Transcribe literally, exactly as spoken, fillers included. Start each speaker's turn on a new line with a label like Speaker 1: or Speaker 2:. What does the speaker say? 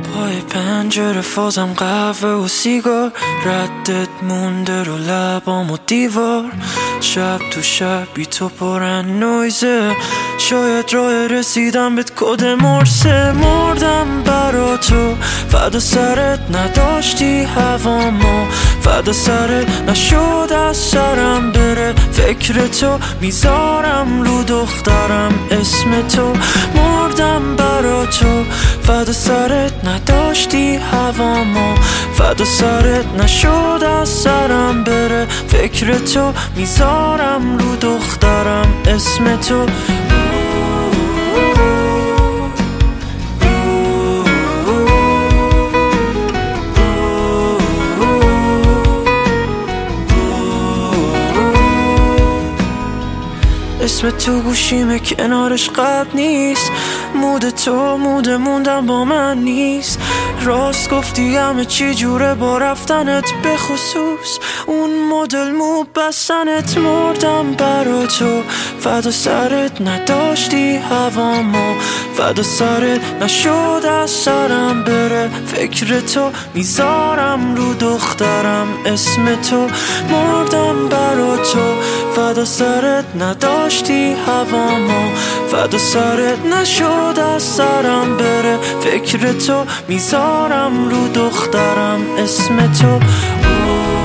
Speaker 1: پای پنجره فازم قهوه و سیگار، ردت مونده رو لبام و دیوار. شب تو شب بی تو پرن نویزه، شاید راه رسیدم بهت کد مرسه. مردم برا تو فدا سرت، نداشتی هوامو فدا سرت. نشد از سرم بره فکر تو، میذارم رو دخترم اسم تو. مردم برا تو فدا سرت، نداشتی هوامو فدا سرت. نشد از سرم بره فکر تو، میذارم رو دخترم اسم تو. اسم تو گوشیمه کنارش قلب نیست، مود تو مود موندم با من نیست. راست گفتی همه چی جوره با رفتنت، به خصوص اون مدل مو بستنت. مردم برا تو فدا سرت، نداشتی هوامو فدا سرت. نشد از سرم بره فکر تو، میذارم رو دخترم اسم تو. مردم برا تو فدا سرت، نداشتی هوامو فدا سرت. نشد از سرم بره فکر تو، میذارم رو دخترم اسم تو.